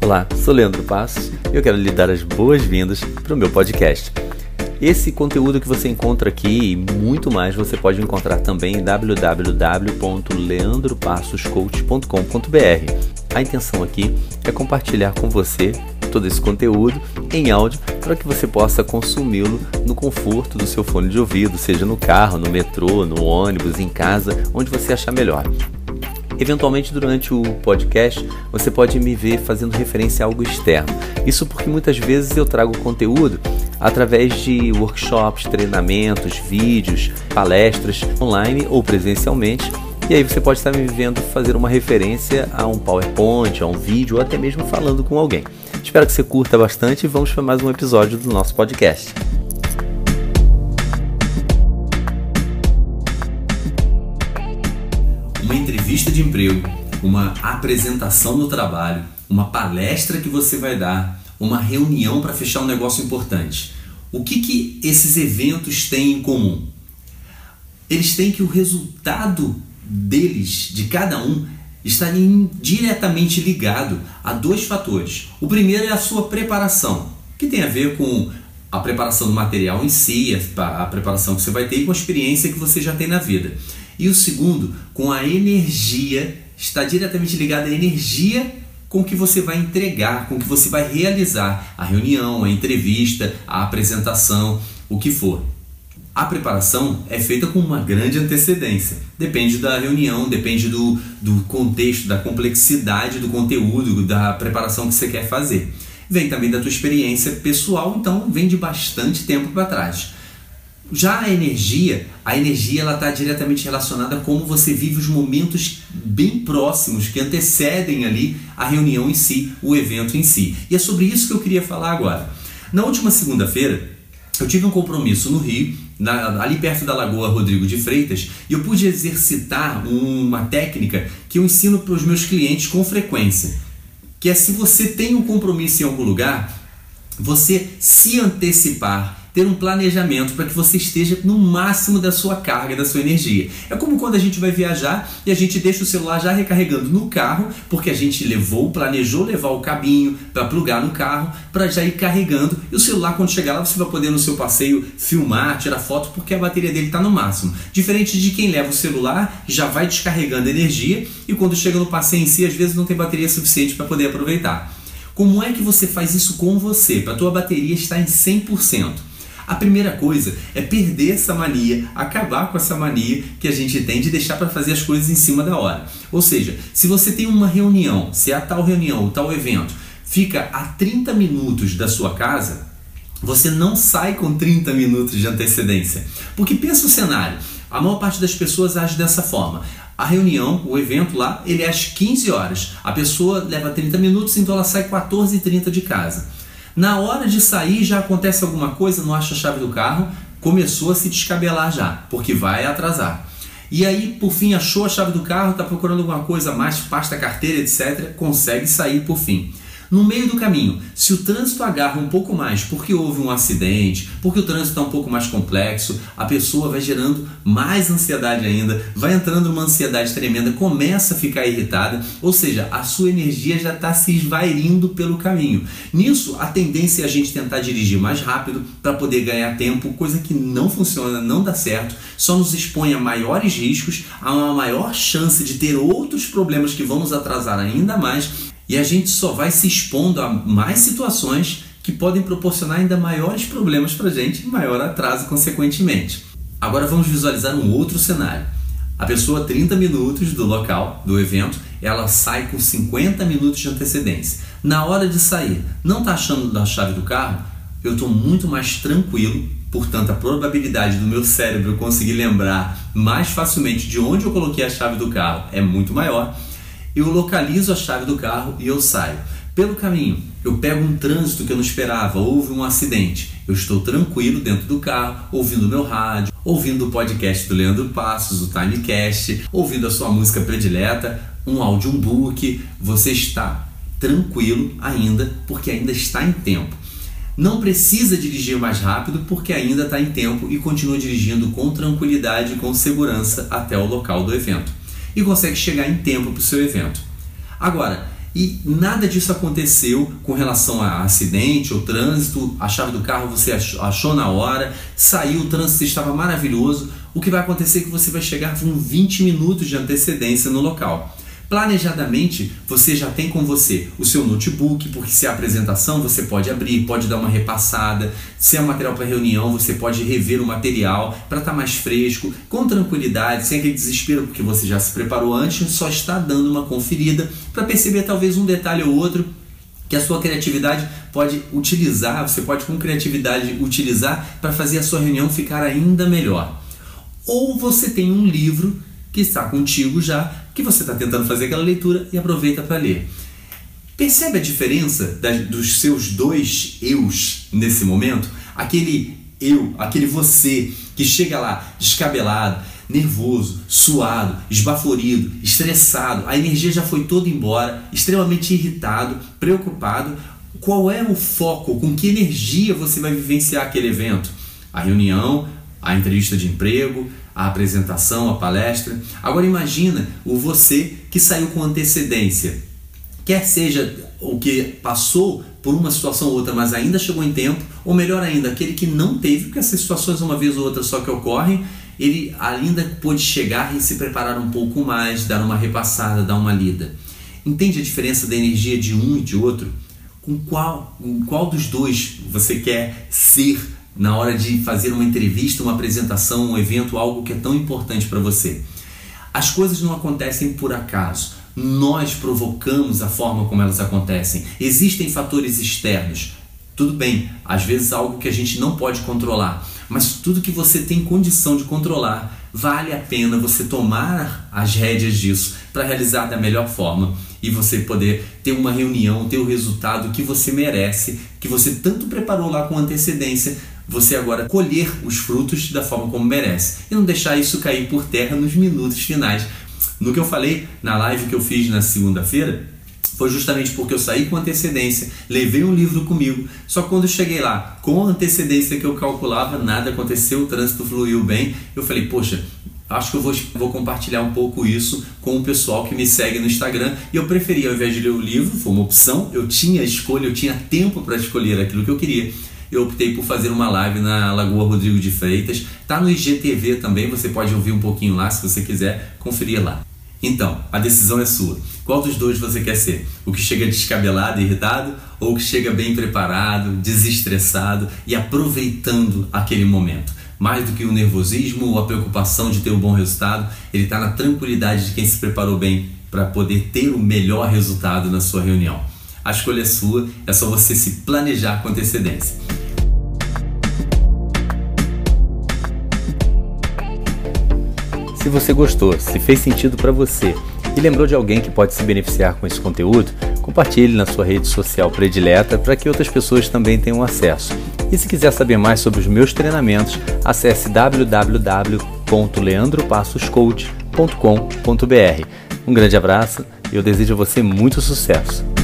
Olá, sou Leandro Passos e eu quero lhe dar as boas-vindas para o meu podcast. Esse conteúdo que você encontra aqui e muito mais você pode encontrar também em www.leandropassoscoach.com.br. A intenção aqui é compartilhar com você todo esse conteúdo em áudio para que você possa consumi-lo no conforto do seu fone de ouvido, seja no carro, no metrô, no ônibus, em casa, onde você achar melhor. Eventualmente, durante o podcast, você pode me ver fazendo referência a algo externo. Isso porque muitas vezes eu trago conteúdo através de workshops, treinamentos, vídeos, palestras online ou presencialmente. E aí você pode estar me vendo fazer uma referência a um PowerPoint, a um vídeo ou até mesmo falando com alguém. Espero que você curta bastante e vamos para mais um episódio do nosso podcast. Uma entrevista de emprego, uma apresentação no trabalho, uma palestra que você vai dar, uma reunião para fechar um negócio importante. O que esses eventos têm em comum? Eles têm que o resultado deles, de cada um, está diretamente ligado a dois fatores. O primeiro é a sua preparação, que tem a ver com a preparação do material em si, a preparação que você vai ter e com a experiência que você já tem na vida. E o segundo, com a energia, está diretamente ligado à energia com que você vai entregar, com que você vai realizar a reunião, a entrevista, a apresentação, o que for. A preparação é feita com uma grande antecedência. Depende da reunião, depende do contexto, da complexidade do conteúdo, da preparação que você quer fazer. Vem também da tua experiência pessoal, então vem de bastante tempo para trás. Já a energia ela está diretamente relacionada a como você vive os momentos bem próximos que antecedem ali a reunião em si, o evento em si. E é sobre isso que eu queria falar agora. Na última segunda-feira, eu tive um compromisso no Rio, ali perto da Lagoa Rodrigo de Freitas, e eu pude exercitar uma técnica que eu ensino para os meus clientes com frequência, que é: se você tem um compromisso em algum lugar, você se antecipar, ter um planejamento para que você esteja no máximo da sua carga, da sua energia. É como quando a gente vai viajar e a gente deixa o celular já recarregando no carro, porque a gente planejou levar o cabinho para plugar no carro, para já ir carregando, e o celular, quando chegar lá, você vai poder no seu passeio filmar, tirar foto, porque a bateria dele está no máximo. Diferente de quem leva o celular, já vai descarregando energia, e quando chega no passeio em si, às vezes não tem bateria suficiente para poder aproveitar. Como é que você faz isso com você, para a tua bateria estar em 100%? A primeira coisa é perder essa mania, acabar com essa mania que a gente tem de deixar para fazer as coisas em cima da hora. Ou seja, se você tem uma reunião, se a tal reunião, o tal evento, fica a 30 minutos da sua casa, você não sai com 30 minutos de antecedência. Porque pensa o cenário, a maior parte das pessoas age dessa forma. A reunião, o evento lá, ele é às 15 horas. A pessoa leva 30 minutos, então ela sai 14h30 de casa. Na hora de sair já acontece alguma coisa, não acha a chave do carro, começou a se descabelar já, porque vai atrasar. E aí, por fim, achou a chave do carro, está procurando alguma coisa mais, pasta, carteira, etc., consegue sair por fim. No meio do caminho, se o trânsito agarra um pouco mais porque houve um acidente, porque o trânsito está um pouco mais complexo, a pessoa vai gerando mais ansiedade ainda, vai entrando numa ansiedade tremenda, começa a ficar irritada, ou seja, a sua energia já está se esvairindo pelo caminho. Nisso, a tendência é a gente tentar dirigir mais rápido para poder ganhar tempo, coisa que não funciona, não dá certo, só nos expõe a maiores riscos, a uma maior chance de ter outros problemas que vão nos atrasar ainda mais. E a gente só vai se expondo a mais situações que podem proporcionar ainda maiores problemas para a gente e maior atraso consequentemente. Agora vamos visualizar um outro cenário. A pessoa, 30 minutos do local, do evento, ela sai com 50 minutos de antecedência. Na hora de sair, não está achando a chave do carro? Eu estou muito mais tranquilo, portanto a probabilidade do meu cérebro conseguir lembrar mais facilmente de onde eu coloquei a chave do carro é muito maior. Eu localizo a chave do carro e eu saio. Pelo caminho, eu pego um trânsito que eu não esperava, houve um acidente. Eu estou tranquilo dentro do carro, ouvindo o meu rádio, ouvindo o podcast do Leandro Passos, o Timecast, ouvindo a sua música predileta, um audiobook. Você está tranquilo ainda, porque ainda está em tempo. Não precisa dirigir mais rápido, porque ainda está em tempo, e continua dirigindo com tranquilidade e com segurança até o local do evento. E consegue chegar em tempo para o seu evento. Agora, e nada disso aconteceu com relação a acidente ou trânsito, a chave do carro você achou na hora, saiu, o trânsito estava maravilhoso, o que vai acontecer é que você vai chegar com 20 minutos de antecedência no local. Planejadamente, você já tem com você o seu notebook, porque se é apresentação, você pode abrir, pode dar uma repassada. Se é um material para reunião, você pode rever o material para estar mais fresco, com tranquilidade, sem aquele desespero, porque você já se preparou antes, só está dando uma conferida para perceber talvez um detalhe ou outro que a sua criatividade pode utilizar, você pode com criatividade utilizar para fazer a sua reunião ficar ainda melhor. Ou você tem um livro que está contigo já, que você está tentando fazer aquela leitura e aproveita para ler. Percebe a diferença dos seus dois eus nesse momento? Aquele eu, aquele você que chega lá descabelado, nervoso, suado, esbaforido, estressado, a energia já foi toda embora, extremamente irritado, preocupado. Qual é o foco? Com que energia você vai vivenciar aquele evento? A reunião, a entrevista de emprego, a apresentação, a palestra. Agora imagina o você que saiu com antecedência. Quer seja o que passou por uma situação ou outra, mas ainda chegou em tempo, ou melhor ainda, aquele que não teve, porque essas situações uma vez ou outra só que ocorrem, ele ainda pôde chegar e se preparar um pouco mais, dar uma repassada, dar uma lida. Entende a diferença da energia de um e de outro? Com qual dos dois você quer ser na hora de fazer uma entrevista, uma apresentação, um evento, algo que é tão importante para você? As coisas não acontecem por acaso. Nós provocamos a forma como elas acontecem. Existem fatores externos. Tudo bem, às vezes algo que a gente não pode controlar, mas tudo que você tem condição de controlar, vale a pena você tomar as rédeas disso para realizar da melhor forma e você poder ter uma reunião, ter o resultado que você merece, que você tanto preparou lá com antecedência, você agora colher os frutos da forma como merece e não deixar isso cair por terra nos minutos finais. No que eu falei na live que eu fiz na segunda-feira, foi justamente porque eu saí com antecedência, levei um livro comigo, só que quando eu cheguei lá, com a antecedência que eu calculava, nada aconteceu, o trânsito fluiu bem, eu falei, poxa, acho que eu vou compartilhar um pouco isso com o pessoal que me segue no Instagram, e eu preferi, ao invés de ler o livro, foi uma opção, eu tinha escolha, eu tinha tempo para escolher aquilo que eu queria, eu optei por fazer uma live na Lagoa Rodrigo de Freitas, tá no IGTV também, você pode ouvir um pouquinho lá, se você quiser conferir lá. Então, a decisão é sua. Qual dos dois você quer ser? O que chega descabelado e irritado ou o que chega bem preparado, desestressado e aproveitando aquele momento? Mais do que o nervosismo ou a preocupação de ter um bom resultado, ele está na tranquilidade de quem se preparou bem para poder ter o melhor resultado na sua reunião. A escolha é sua, é só você se planejar com antecedência. Se você gostou, se fez sentido para você e lembrou de alguém que pode se beneficiar com esse conteúdo, compartilhe na sua rede social predileta para que outras pessoas também tenham acesso. E se quiser saber mais sobre os meus treinamentos, acesse www.leandropassoscoach.com.br. Um grande abraço e eu desejo a você muito sucesso!